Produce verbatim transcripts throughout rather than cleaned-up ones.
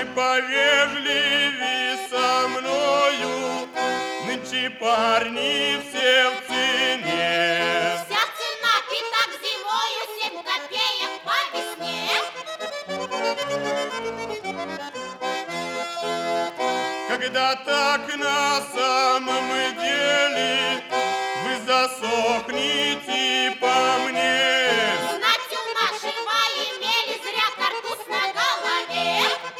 вы повежливей со мною, нынче парни все в цене. Вся цена пятак зимою, семь копеек по весне. Когда так на самом деле вы засохнете по мне, Знать у нашего имели зря картуз на голове.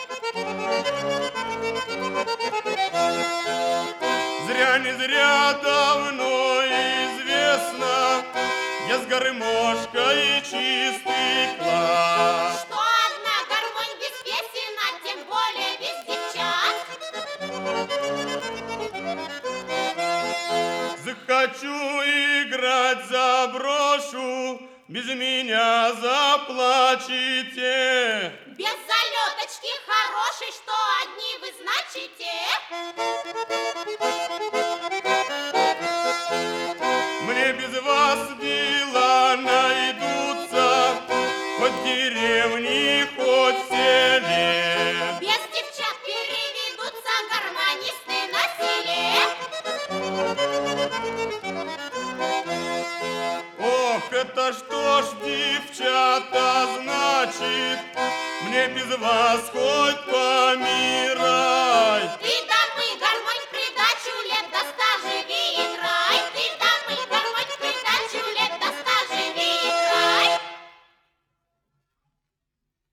зря не зря давно известно, я с гармошкой чистый класс. Что одна гармонь без песен, а тем более без девчат. Захочу играть, заброшу, без меня заплачете. Без залеточки хорошей, что одни вы значите. Мне без вас дела найдутся, хоть деревни, хоть в селе. Без девчат переведутся гармонисты на селе. Ох, это что ж, девчата, значит, мне без вас